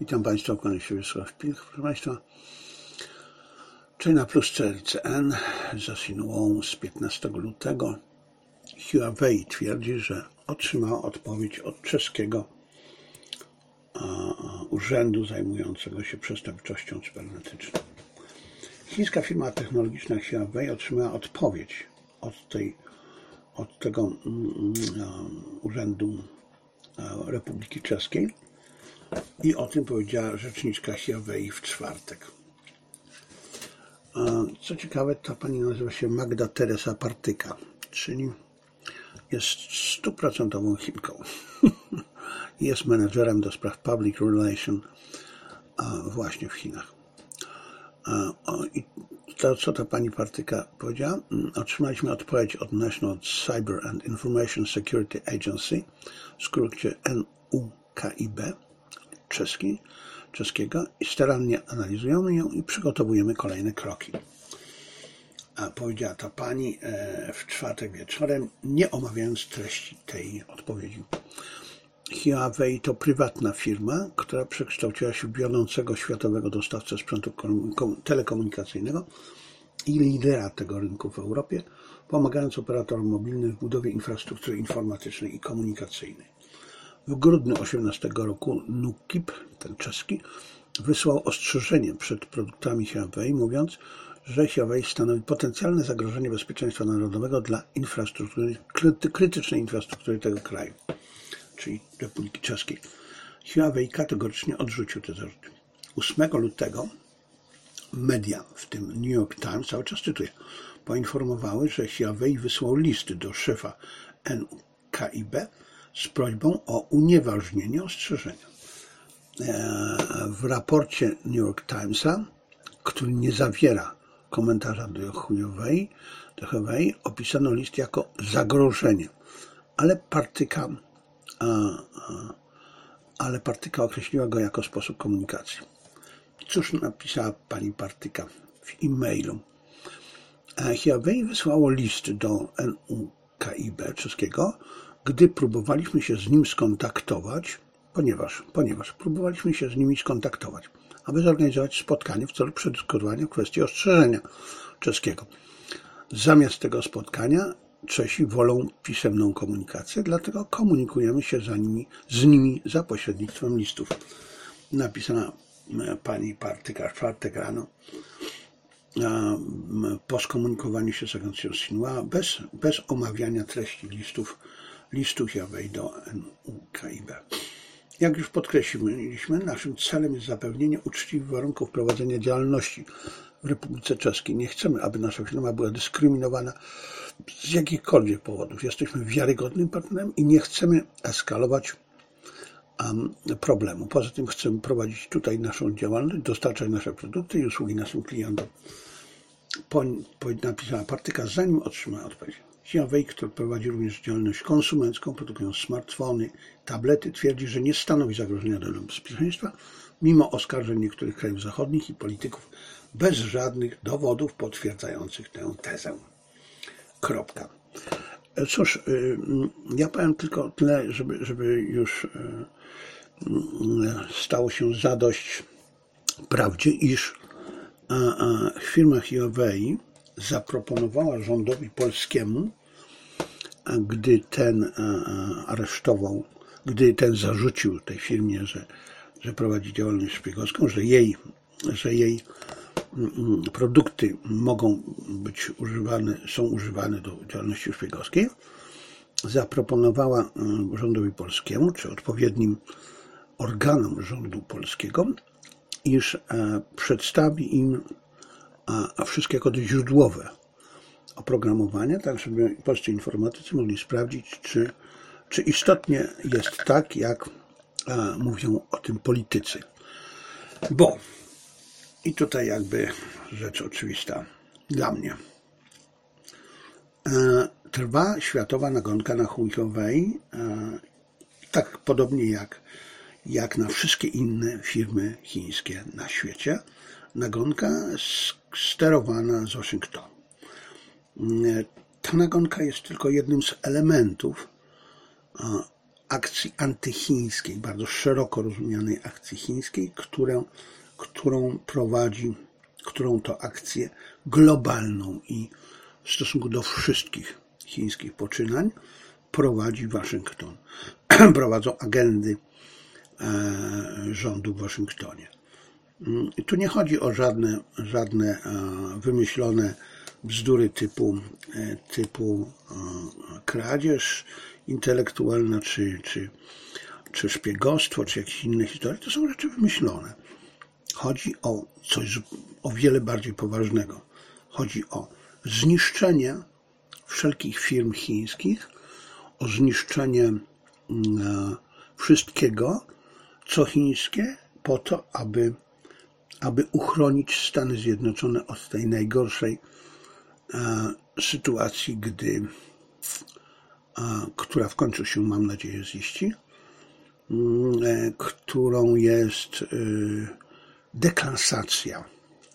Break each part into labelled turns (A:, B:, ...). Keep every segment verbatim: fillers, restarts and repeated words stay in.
A: Witam Państwa, kłaniam się Wiesław Pilch. Proszę Państwa, China Plus C L C N za Xinhuą z piętnastego lutego. Huawei twierdzi, że otrzymała odpowiedź od czeskiego urzędu zajmującego się przestępczością cybernetyczną. Chińska firma technologiczna Huawei otrzymała odpowiedź od, tej, od tego um, urzędu Republiki Czeskiej i o tym powiedziała rzeczniczka Huawei w czwartek. Co ciekawe, ta pani nazywa się Magda Teresa Partyka, czyli jest stuprocentową Chinką. Jest menedżerem do spraw public relation właśnie w Chinach. I to, co ta pani Partyka powiedziała, otrzymaliśmy odpowiedź od National Cyber and Information Security Agency, w skrócie N U K I B, czeski, czeskiego, i starannie analizujemy ją i przygotowujemy kolejne kroki. A powiedziała ta pani w czwartek wieczorem, nie omawiając treści tej odpowiedzi. Huawei to prywatna firma, która przekształciła się w wiodącego światowego dostawcę sprzętu telekomunikacyjnego i lidera tego rynku w Europie, pomagając operatorom mobilnym w budowie infrastruktury informatycznej i komunikacyjnej. W grudniu osiemnastego roku N U K I B, ten czeski, wysłał ostrzeżenie przed produktami Huawei, mówiąc, że Huawei stanowi potencjalne zagrożenie bezpieczeństwa narodowego dla infrastruktury, krytycznej infrastruktury tego kraju, czyli Republiki Czeskiej. Huawei kategorycznie odrzucił te zarzuty. ósmego lutego media, w tym New York Times, cały czas cytuję, poinformowały, że Huawei wysłał listy do szefa N U K I B z prośbą o unieważnienie ostrzeżenia. W raporcie New York Timesa, który nie zawiera komentarza do Huawei, do Huawei opisano list jako zagrożenie, ale Partyka, ale Partyka określiła go jako sposób komunikacji. Cóż napisała pani Partyka w e-mailu? Huawei wysłało list do N U K I B czeskiego, gdy próbowaliśmy się z nim skontaktować, ponieważ, ponieważ próbowaliśmy się z nimi skontaktować, aby zorganizować spotkanie w celu przedyskutowania kwestii ostrzeżenia czeskiego. Zamiast tego spotkania Czesi wolą pisemną komunikację, dlatego komunikujemy się za nimi, z nimi za pośrednictwem listów. Napisana pani Partyka w czwartek rano po skomunikowaniu się z agencją Xinhua bez, bez omawiania treści listów, listu Huawei do N U K I B. Jak już podkreśliliśmy, naszym celem jest zapewnienie uczciwych warunków prowadzenia działalności w Republice Czeskiej. Nie chcemy, aby nasza firma była dyskryminowana z jakichkolwiek powodów. Jesteśmy wiarygodnym partnerem i nie chcemy eskalować um, problemu. Poza tym chcemy prowadzić tutaj naszą działalność, dostarczać nasze produkty i usługi naszym klientom. Po, po, napisała Partyka, zanim otrzymała odpowiedź. Huawei, który prowadzi również działalność konsumencką, produkując smartfony, tablety, twierdzi, że nie stanowi zagrożenia dla bezpieczeństwa, mimo oskarżeń niektórych krajów zachodnich i polityków, bez żadnych dowodów potwierdzających tę tezę. Kropka. Cóż, ja powiem tylko tyle, żeby, żeby już stało się zadość prawdzie, iż firma Huawei zaproponowała rządowi polskiemu, gdy ten aresztował, gdy ten zarzucił tej firmie, że, że prowadzi działalność szpiegowską, że jej, że jej produkty mogą być używane, są używane do działalności szpiegowskiej, zaproponowała rządowi polskiemu, czy odpowiednim organom rządu polskiego, iż przedstawi im a wszystkie kody źródłowe oprogramowania, tak żeby polscy informatycy mogli sprawdzić, czy, czy istotnie jest tak, jak a, mówią o tym politycy. Bo, i tutaj jakby rzecz oczywista dla mnie, e, trwa światowa nagonka na Huawei, e, tak podobnie jak, jak na wszystkie inne firmy chińskie na świecie. Nagonka sterowana z Waszyngtonu. Ta nagonka jest tylko jednym z elementów akcji antychińskiej, bardzo szeroko rozumianej akcji chińskiej, którą, którą prowadzi, którą to akcję globalną i w stosunku do wszystkich chińskich poczynań prowadzi Waszyngton. Prowadzą agendy rządu w Waszyngtonie. I tu nie chodzi o żadne, żadne wymyślone bzdury typu, typu kradzież intelektualna, czy, czy, czy szpiegostwo, czy jakieś inne historie. To są rzeczy wymyślone. Chodzi o coś o wiele bardziej poważnego. Chodzi o zniszczenie wszelkich firm chińskich, o zniszczenie wszystkiego, co chińskie, po to, aby, aby uchronić Stany Zjednoczone od tej najgorszej sytuacji, gdy, która w końcu się, mam nadzieję, ziści, którą jest deklasacja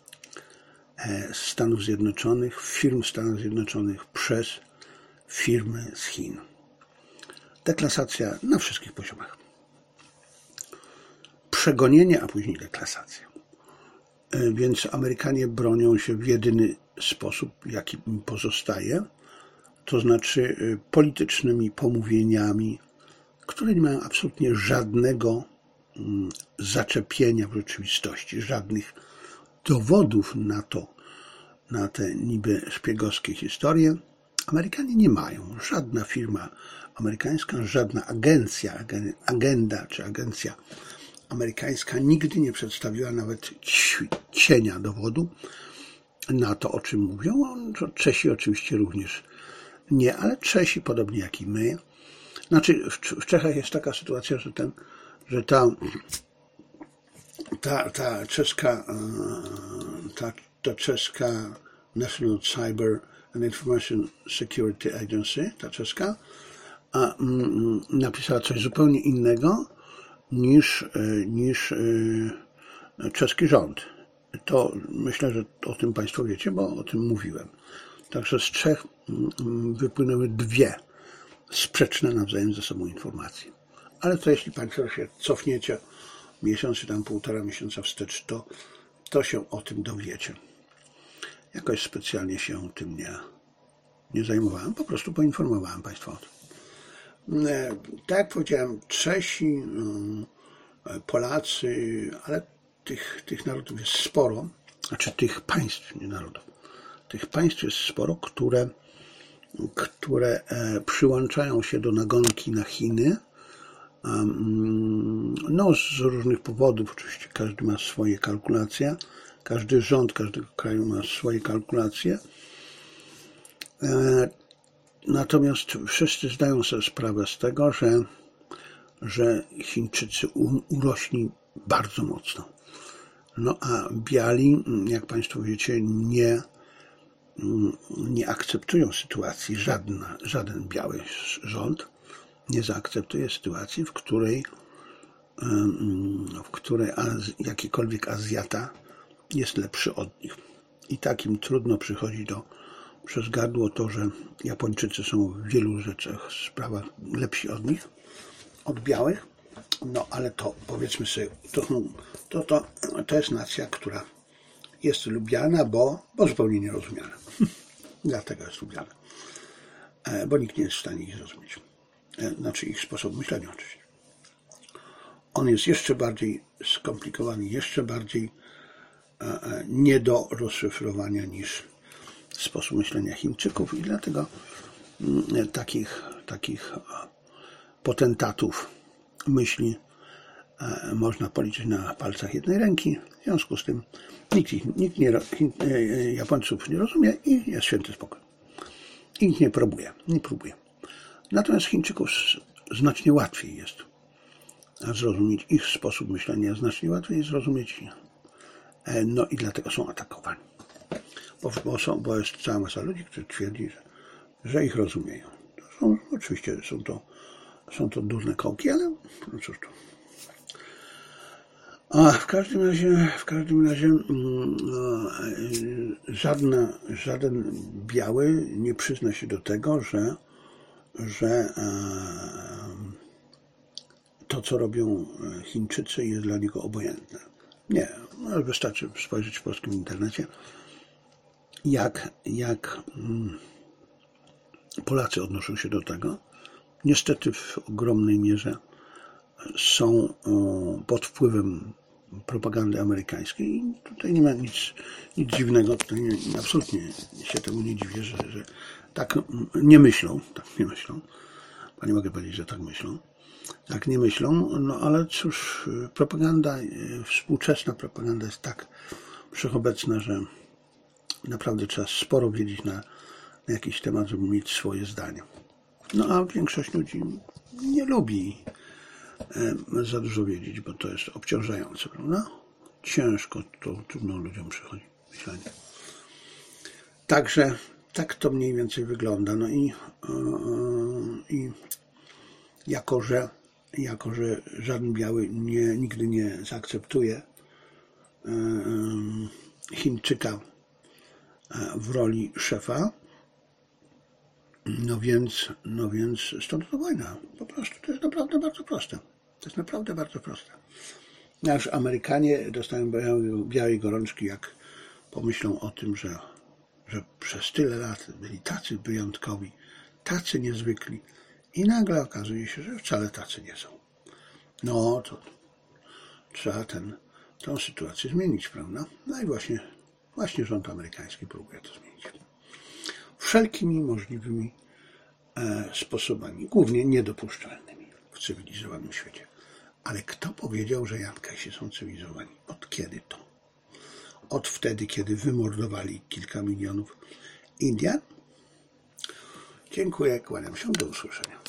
A: Stanów Zjednoczonych, firm Stanów Zjednoczonych przez firmy z Chin. Deklasacja na wszystkich poziomach. Przegonienie, a później deklasacja. Więc Amerykanie bronią się w jedyny sposób, jaki im pozostaje, to znaczy politycznymi pomówieniami, które nie mają absolutnie żadnego zaczepienia w rzeczywistości, żadnych dowodów na to, na te niby szpiegowskie historie. Amerykanie nie mają. Żadna firma amerykańska, żadna agencja, agenda czy agencja amerykańska nigdy nie przedstawiła nawet cienia dowodu na to, o czym mówią. Czesi oczywiście również nie, ale Czesi, podobnie jak i my. Znaczy, w Czechach jest taka sytuacja, że, ten, że ta, ta, ta czeska ta, ta czeska National Cyber and Information Security Agency, ta czeska, a, mm, napisała coś zupełnie innego niż, niż czeski rząd. To myślę, że o tym Państwo wiecie, bo o tym mówiłem. Także z Czech wypłynęły dwie sprzeczne nawzajem ze sobą informacje. Ale to jeśli Państwo się cofniecie miesiąc czy tam półtora miesiąca wstecz, to, to się o tym dowiecie. Jakoś specjalnie się tym nie, nie zajmowałem, po prostu poinformowałem Państwa o tym. Tak jak powiedziałem, Czesi, Polacy, ale tych, tych narodów jest sporo, znaczy tych państw, nie narodów, tych państw jest sporo, które, które przyłączają się do nagonki na Chiny, no z różnych powodów, oczywiście każdy ma swoje kalkulacje, każdy rząd każdego kraju ma swoje kalkulacje, natomiast wszyscy zdają sobie sprawę z tego, że, że Chińczycy urośli bardzo mocno. No a biali, jak Państwo wiecie, nie, nie akceptują sytuacji, żadna, żaden biały rząd nie zaakceptuje sytuacji, w której, w której jakikolwiek Azjata jest lepszy od nich. I tak im trudno przychodzi do, przez gardło to, że Japończycy są w wielu rzeczach, sprawach lepsi od nich, od białych. No ale to, powiedzmy sobie, to, to, to, to jest nacja, która jest lubiana, bo, bo zupełnie nierozumiana. Dlatego jest lubiana. Bo nikt nie jest w stanie ich zrozumieć. Znaczy ich sposób myślenia oczywiście. On jest jeszcze bardziej skomplikowany, jeszcze bardziej nie do rozszyfrowania niż sposób myślenia Chińczyków i dlatego takich, takich potentatów myśli można policzyć na palcach jednej ręki. W związku z tym nikt, ich, nikt nie, Japońców nie rozumie i jest święty spokój. I nikt nie próbuje, nie próbuje. Natomiast Chińczyków znacznie łatwiej jest zrozumieć ich sposób myślenia, znacznie łatwiej jest zrozumieć. No i dlatego są atakowani. Bo, bo, są, bo jest cała masa ludzi, którzy twierdzi, że, że ich rozumieją. To są, oczywiście są to, są to durne kołki, ale no cóż to. A w każdym razie, w każdym razie żadna, żaden biały nie przyzna się do tego, że, że to, co robią Chińczycy, jest dla niego obojętne. Nie, ale wystarczy spojrzeć w polskim internecie, jak, jak Polacy odnoszą się do tego. Niestety w ogromnej mierze są pod wpływem propagandy amerykańskiej i tutaj nie ma nic, nic dziwnego, tutaj nie, absolutnie się temu nie dziwię, że, że tak nie myślą, tak nie myślą, bo nie mogę powiedzieć, że tak myślą, tak nie myślą, no ale cóż, propaganda, współczesna propaganda jest tak wszechobecna, że naprawdę trzeba sporo wiedzieć na, na jakiś temat, żeby mieć swoje zdanie. No a większość ludzi nie lubi za dużo wiedzieć, bo to jest obciążające, prawda? Ciężko, to trudno ludziom przychodzi myślenie. Także tak to mniej więcej wygląda. No i, i jako, że, jako, że żaden biały nie, nigdy nie zaakceptuje Chińczyka w roli szefa, no więc, no więc stąd to wojna. Po prostu to jest naprawdę bardzo proste. To jest naprawdę bardzo proste. Aż Amerykanie dostają białej gorączki, jak pomyślą o tym, że, że przez tyle lat byli tacy wyjątkowi, tacy niezwykli i nagle okazuje się, że wcale tacy nie są. No to trzeba ten, tę sytuację zmienić, prawda? No i właśnie, właśnie rząd amerykański próbuje to zmienić. Wszelkimi możliwymi e, sposobami, głównie niedopuszczalnymi w cywilizowanym świecie. Ale kto powiedział, że Jankajsi są cywilizowani? Od kiedy to? Od wtedy, kiedy wymordowali kilka milionów Indian? Dziękuję, kłaniam się, do usłyszenia.